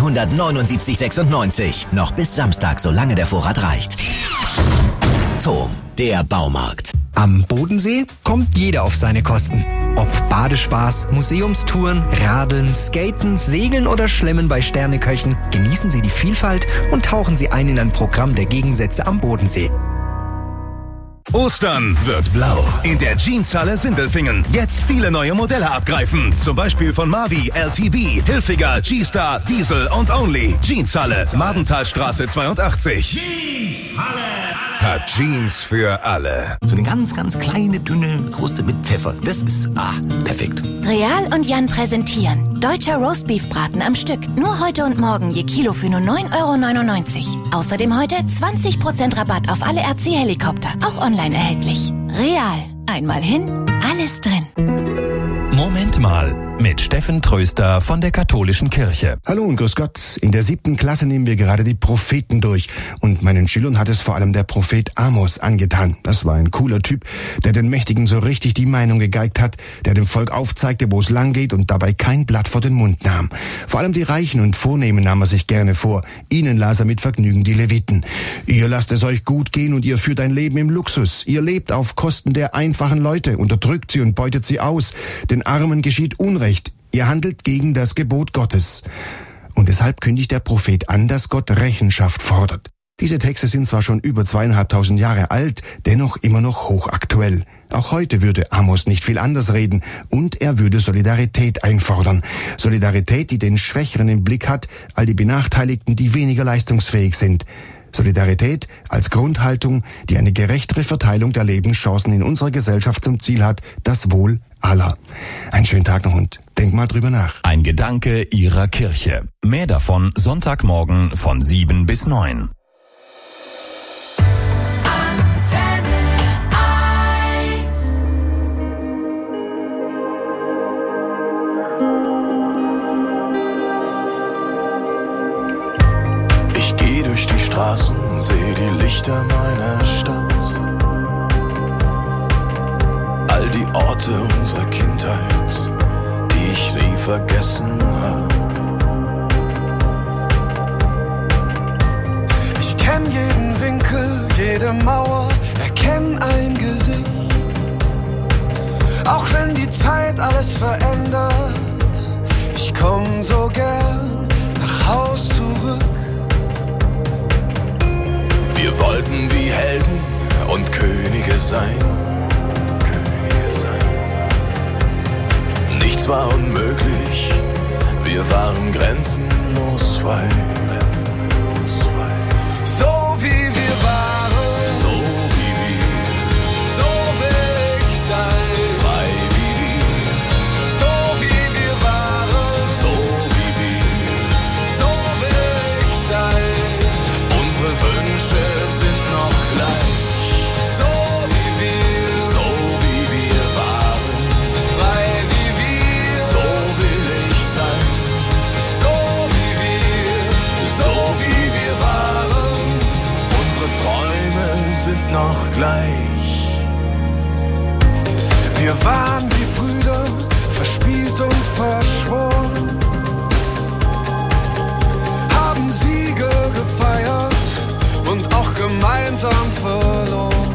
179,96. Noch bis Samstag, solange der Vorrat reicht. TOM, der Baumarkt. Am Bodensee kommt jeder auf seine Kosten. Ob Badespaß, Museumstouren, Radeln, Skaten, Segeln oder Schlemmen bei Sterneköchen, genießen Sie die Vielfalt und tauchen Sie ein in ein Programm der Gegensätze am Bodensee. Ostern wird blau. In der Jeanshalle Sindelfingen. Jetzt viele neue Modelle abgreifen. Zum Beispiel von Mavi, LTB, Hilfiger, G-Star, Diesel und Only. Jeanshalle, Madenthalstraße 82. Jeanshalle hat Jeans für alle. So eine ganz, ganz kleine, dünne Kruste mit Pfeffer. Das ist, perfekt. Real und Jan präsentieren. Deutscher Roastbeef-Braten am Stück. Nur heute und morgen je Kilo für nur 9,99 €. Außerdem heute 20% Rabatt auf alle RC-Helikopter. Auch online erhältlich. Real. Einmal hin, alles drin. Moment mal, mit Steffen Tröster von der Katholischen Kirche. Hallo und grüß Gott. In der 7. Klasse nehmen wir gerade die Propheten durch. Und meinen Schülern hat es vor allem der Prophet Amos angetan. Das war ein cooler Typ, der den Mächtigen so richtig die Meinung gegeigt hat, der dem Volk aufzeigte, wo es lang geht und dabei kein Blatt vor den Mund nahm. Vor allem die Reichen und Vornehmen nahm er sich gerne vor. Ihnen las er mit Vergnügen die Leviten. Ihr lasst es euch gut gehen und ihr führt ein Leben im Luxus. Ihr lebt auf Kosten der einfachen Leute, unterdrückt sie und beutet sie aus. Den Armen geschieht Unrecht. Ihr handelt gegen das Gebot Gottes. Und deshalb kündigt der Prophet an, dass Gott Rechenschaft fordert. Diese Texte sind zwar schon über 2500 Jahre alt, dennoch immer noch hochaktuell. Auch heute würde Amos nicht viel anders reden und er würde Solidarität einfordern. Solidarität, die den Schwächeren im Blick hat, all die Benachteiligten, die weniger leistungsfähig sind. Solidarität als Grundhaltung, die eine gerechtere Verteilung der Lebenschancen in unserer Gesellschaft zum Ziel hat, das Wohl aller. Einen schönen Tag noch und denk mal drüber nach. Ein Gedanke Ihrer Kirche. Mehr davon Sonntagmorgen von 7 bis 9. Ich geh durch die Straßen, seh die Lichter meiner Stadt. All die Orte unserer Kindheit, die ich nie vergessen hab. Ich kenn jeden Winkel, jede Mauer, erkenn ein Gesicht. Auch wenn die Zeit alles verändert, ich komm so gern nach Haus zurück. Wir wollten wie Helden und Könige sein. Nichts war unmöglich, wir waren grenzenlos frei. So wie wir waren, so wie wir, so will ich sein. Frei wie wir, so wie wir waren, so wie wir, so will ich sein. Unsere Wünsche sind noch gleich. Sind noch gleich. Wir waren wie Brüder, verspielt und verschworen, haben Siege gefeiert und auch gemeinsam verloren.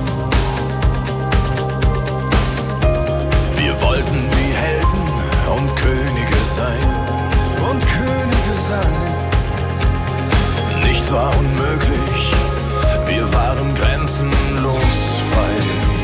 Wir wollten wie Helden und Könige sein. Und Könige sein. Nichts war unmöglich. Wir waren grenzenlos frei.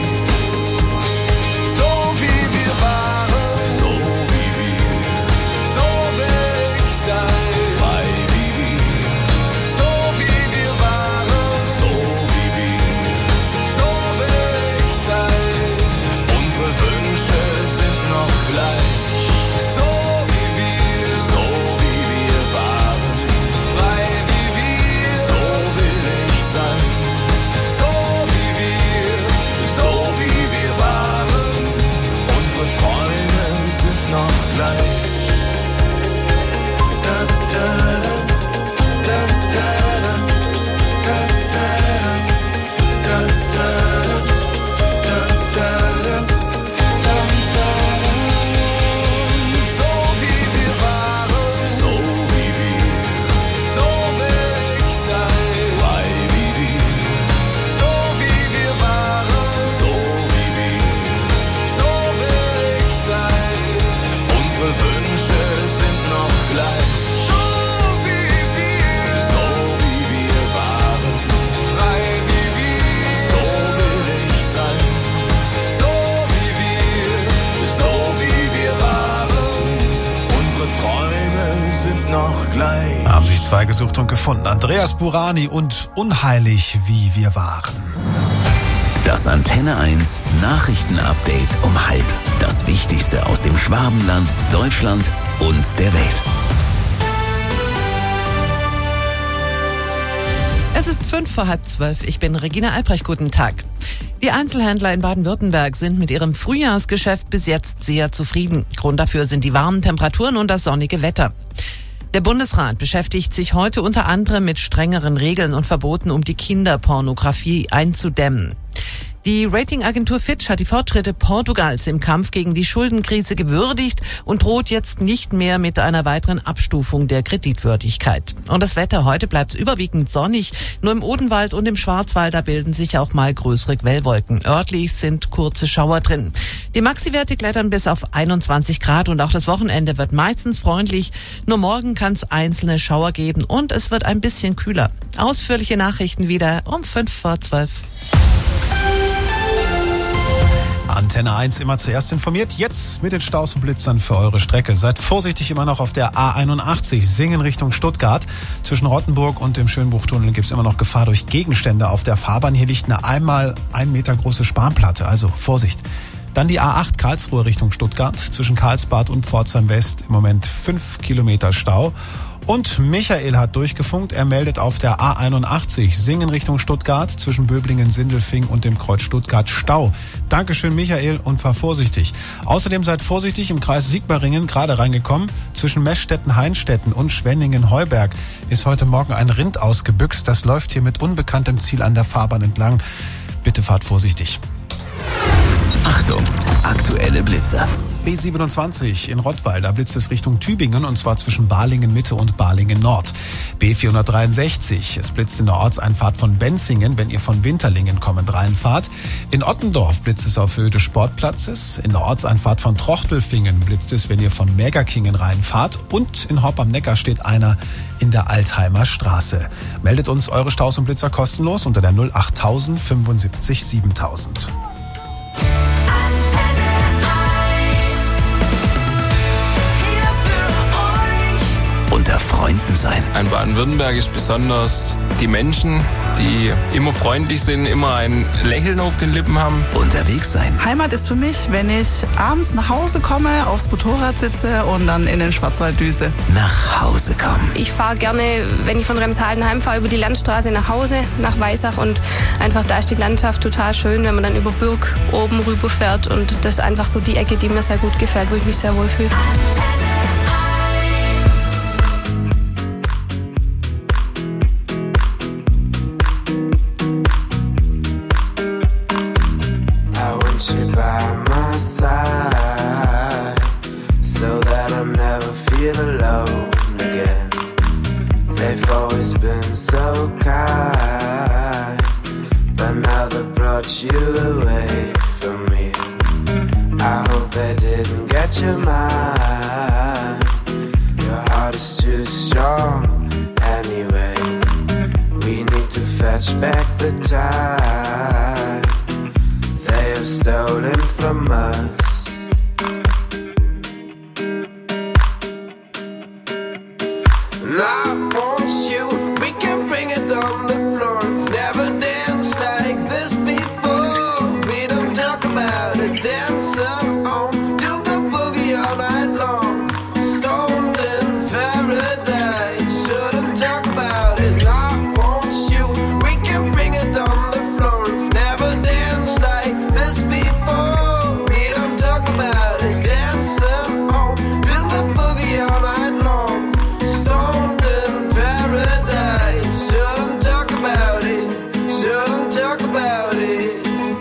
So wie wir waren, so wie wir, so will ich sein. Frei wie wir, so wie wir waren, so wie wir, so will ich sein. Unsere Wünsche sind noch gleich. So wie wir waren, frei wie wir, so auch gleich. Haben sich zwei gesucht und gefunden. Andreas Burani und Unheilig, wie wir waren. Das Antenne 1 Nachrichtenupdate um 12:30. Das Wichtigste aus dem Schwabenland, Deutschland und der Welt. Es ist 11:55. Ich bin Regina Albrecht. Guten Tag. Die Einzelhändler in Baden-Württemberg sind mit ihrem Frühjahrsgeschäft bis jetzt sehr zufrieden. Grund dafür sind die warmen Temperaturen und das sonnige Wetter. Der Bundesrat beschäftigt sich heute unter anderem mit strengeren Regeln und Verboten, um die Kinderpornografie einzudämmen. Die Ratingagentur Fitch hat die Fortschritte Portugals im Kampf gegen die Schuldenkrise gewürdigt und droht jetzt nicht mehr mit einer weiteren Abstufung der Kreditwürdigkeit. Und das Wetter: heute bleibt es überwiegend sonnig. Nur im Odenwald und im Schwarzwald, da bilden sich auch mal größere Quellwolken. Örtlich sind kurze Schauer drin. Die Maxi-Werte klettern bis auf 21 Grad und auch das Wochenende wird meistens freundlich. Nur morgen kann es einzelne Schauer geben und es wird ein bisschen kühler. Ausführliche Nachrichten wieder um 11:55. Antenne 1 immer zuerst informiert. Jetzt mit den Staus und Blitzern für eure Strecke. Seid vorsichtig immer noch auf der A81 Singen Richtung Stuttgart. Zwischen Rottenburg und dem Schönbuchtunnel gibt es immer noch Gefahr durch Gegenstände auf der Fahrbahn. Hier liegt eine einmal 1 Meter große Spanplatte, also Vorsicht. Dann die A8 Karlsruhe Richtung Stuttgart. Zwischen Karlsbad und Pforzheim West im Moment 5 Kilometer Stau. Und Michael hat durchgefunkt. Er meldet auf der A81 Singen Richtung Stuttgart zwischen Böblingen, Sindelfing und dem Kreuz Stuttgart Stau. Dankeschön, Michael, und fahr vorsichtig. Außerdem seid vorsichtig im Kreis Sigmaringen, gerade reingekommen. Zwischen Meschstetten, Heinstetten und Schwenningen-Heuberg ist heute Morgen ein Rind ausgebüxt. Das läuft hier mit unbekanntem Ziel an der Fahrbahn entlang. Bitte fahrt vorsichtig. Achtung, aktuelle Blitzer. B27 in Rottweil, da blitzt es Richtung Tübingen und zwar zwischen Balingen Mitte und Balingen Nord. B463, es blitzt in der Ortseinfahrt von Benzingen, wenn ihr von Winterlingen kommend reinfahrt. In Ottendorf blitzt es auf Höhe des Sportplatzes. In der Ortseinfahrt von Trochtelfingen blitzt es, wenn ihr von Mergerkingen reinfahrt. Und in Horb am Neckar steht einer in der Altheimer Straße. Meldet uns eure Staus und Blitzer kostenlos unter der 08000 75 7000. Unter Freunden sein. An Baden-Württemberg ist besonders die Menschen, die immer freundlich sind, immer ein Lächeln auf den Lippen haben. Unterwegs sein. Heimat ist für mich, wenn ich abends nach Hause komme, aufs Motorrad sitze und dann in den Schwarzwald düse. Nach Hause kommen. Ich fahre gerne, wenn ich von Remshalden heimfahre, über die Landstraße nach Hause, nach Weissach, und einfach da ist die Landschaft total schön, wenn man dann über Bürg oben rüber fährt, und das ist einfach so die Ecke, die mir sehr gut gefällt, wo ich mich sehr wohl fühle. By my side, so that I never feel alone again. They've always been so kind, but now they've brought you away from me. I hope they didn't get your mind. Your heart is too strong anyway. We need to fetch back the time they have stolen from us. And I want you, we can bring it on the floor. Never danced like this before. We don't talk about it, dancing on, do the boogie all night long. Stoned in paradise, shouldn't talk about it. I want you, we can bring it on the floor. Never danced like this before. We don't talk about it, dancing on, do the boogie all night long. Stoned in paradise, shouldn't talk about it, shouldn't talk about it.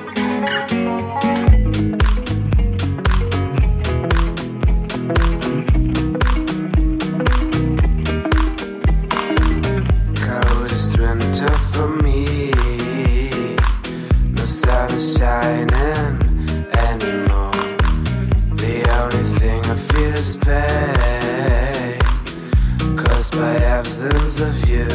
Coldest winter for me, no sun is shining anymore. The only thing I feel is pain, caused by absence of you.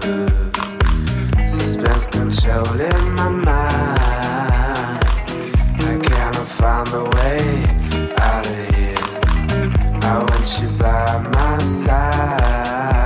Suspense controlling my mind. I cannot find the way. out of here. I want you by my side.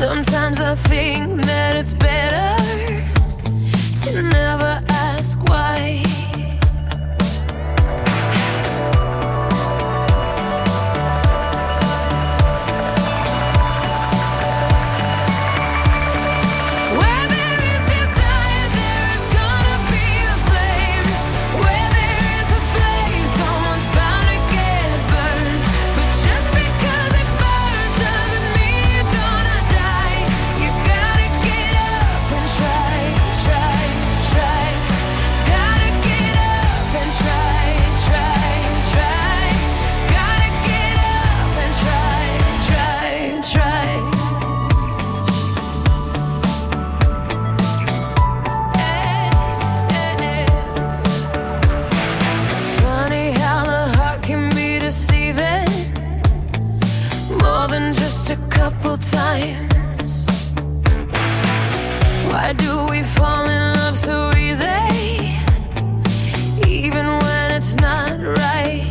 Sometimes I think that it's better to never ask why. Times. Why do we fall in love so easy, even when it's not right?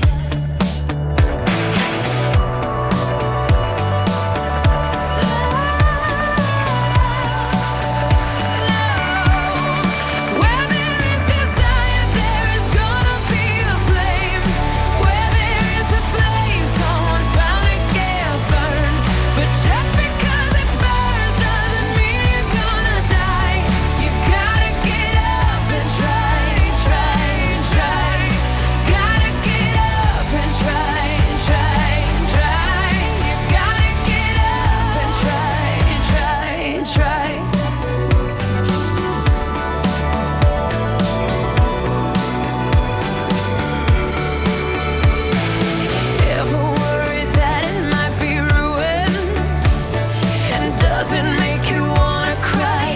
Where there is desire, there is gonna be a flame. Where there is a flame, someone's bound to get burned. But just because it burns doesn't mean you're gonna die. You gotta get up and try, try, try. Gotta get up and try, try, try. You gotta get up and try, try, try. Ever worried that it might be ruined? And does it make you wanna cry?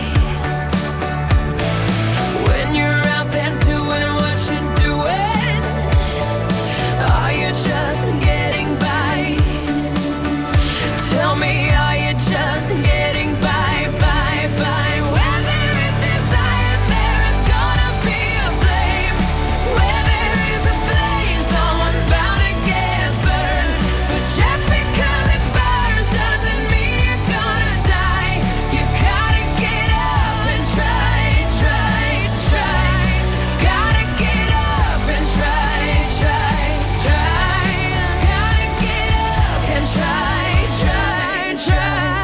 When you're out there doing what you're doing, are you just getting by? Tell me, are you just getting by, by, by? Where there is desire, there is gonna be a flame. Where there is a flame, someone's bound to get burned. But just because it burns doesn't mean you're gonna die. You gotta get up and try, try, try. Gotta get up and try, try, try. Gotta get up and try, try, try.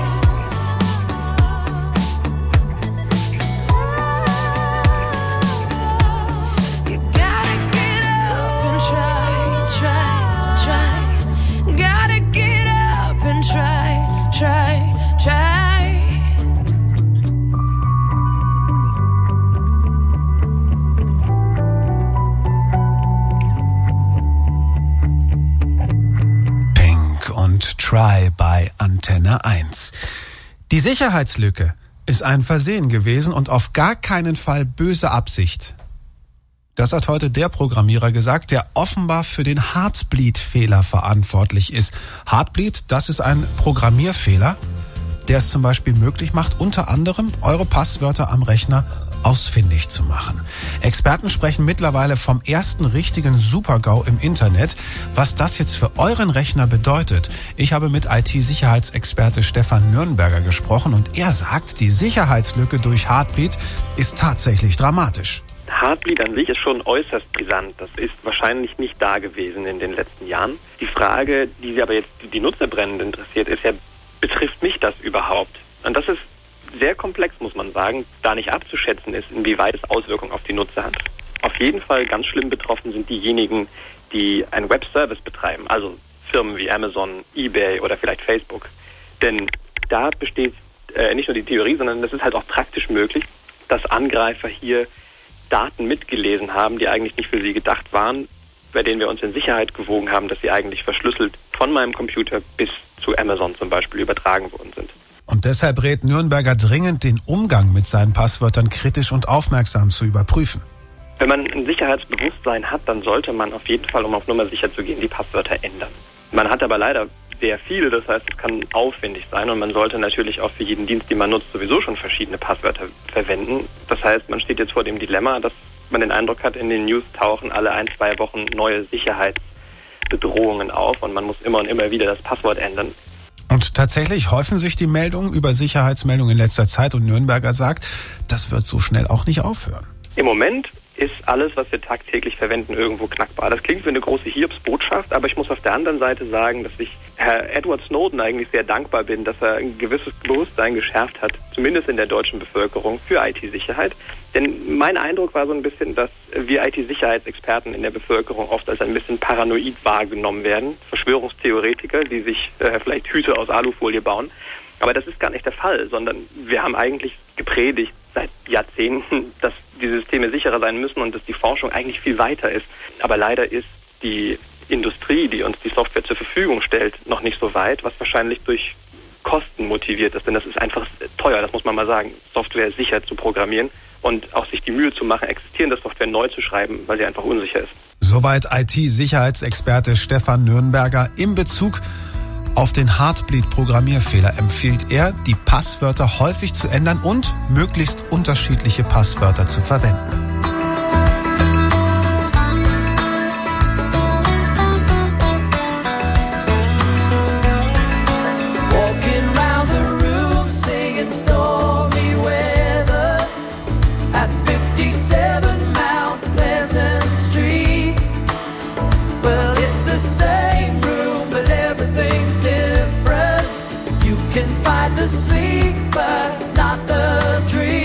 You gotta get up and try, try, try. Gotta get up and try, try, try. Pink und Try bei Antenne 1. Die Sicherheitslücke ist ein Versehen gewesen und auf gar keinen Fall böse Absicht. Das hat heute der Programmierer gesagt, der offenbar für den Heartbleed-Fehler verantwortlich ist. Heartbleed, das ist ein Programmierfehler, der es zum Beispiel möglich macht, unter anderem eure Passwörter am Rechner ausfindig zu machen. Experten sprechen mittlerweile vom ersten richtigen Super-GAU im Internet. Was das jetzt für euren Rechner bedeutet, ich habe mit IT-Sicherheitsexperte Stefan Nürnberger gesprochen und er sagt, die Sicherheitslücke durch Heartbleed ist tatsächlich dramatisch. Heartbleed an sich ist schon äußerst brisant. Das ist wahrscheinlich nicht da gewesen in den letzten Jahren. Die Frage, die aber jetzt die Nutzer brennend interessiert, ist ja, betrifft mich das überhaupt? Und das ist sehr komplex, muss man sagen, da nicht abzuschätzen ist, inwieweit es Auswirkungen auf die Nutzer hat. Auf jeden Fall ganz schlimm betroffen sind diejenigen, die einen Webservice betreiben, also Firmen wie Amazon, eBay oder vielleicht Facebook. Denn da besteht nicht nur die Theorie, sondern das ist halt auch praktisch möglich, dass Angreifer hier Daten mitgelesen haben, die eigentlich nicht für sie gedacht waren, bei denen wir uns in Sicherheit gewogen haben, dass sie eigentlich verschlüsselt von meinem Computer bis zu Amazon zum Beispiel übertragen worden sind. Und deshalb rät Nürnberger dringend, den Umgang mit seinen Passwörtern kritisch und aufmerksam zu überprüfen. Wenn man ein Sicherheitsbewusstsein hat, dann sollte man auf jeden Fall, um auf Nummer sicher zu gehen, die Passwörter ändern. Man hat aber leider sehr viele, das heißt, es kann aufwendig sein und man sollte natürlich auch für jeden Dienst, den man nutzt, sowieso schon verschiedene Passwörter verwenden. Das heißt, man steht jetzt vor dem Dilemma, dass man den Eindruck hat, in den News tauchen alle 1-2 Wochen neue Sicherheitsbedrohungen auf und man muss immer und immer wieder das Passwort ändern. Und tatsächlich häufen sich die Meldungen über Sicherheitsmeldungen in letzter Zeit und Nürnberger sagt, das wird so schnell auch nicht aufhören. Im Moment ist alles, was wir tagtäglich verwenden, irgendwo knackbar. Das klingt wie eine große Hiobsbotschaft, aber ich muss auf der anderen Seite sagen, dass ich Herr Edward Snowden eigentlich sehr dankbar bin, dass er ein gewisses Bewusstsein geschärft hat, zumindest in der deutschen Bevölkerung, für IT-Sicherheit. Denn mein Eindruck war so ein bisschen, dass wir IT-Sicherheitsexperten in der Bevölkerung oft als ein bisschen paranoid wahrgenommen werden. Verschwörungstheoretiker, die sich vielleicht Hüte aus Alufolie bauen. Aber das ist gar nicht der Fall, sondern wir haben eigentlich gepredigt seit Jahrzehnten, dass die Systeme sicherer sein müssen und dass die Forschung eigentlich viel weiter ist. Aber leider ist die Industrie, die uns die Software zur Verfügung stellt, noch nicht so weit, was wahrscheinlich durch Kosten motiviert ist. Denn das ist einfach teuer, das muss man mal sagen, Software sicher zu programmieren und auch sich die Mühe zu machen, existierende Software neu zu schreiben, weil sie einfach unsicher ist. Soweit IT-Sicherheitsexperte Stefan Nürnberger. In Bezug auf den Heartbleed-Programmierfehler empfiehlt er, die Passwörter häufig zu ändern und möglichst unterschiedliche Passwörter zu verwenden. Walking round the room singing stormy weather at 57 Mount Pleasant Street. Well, it's the same room, but everything's different. You can find the sleep, but not the dream.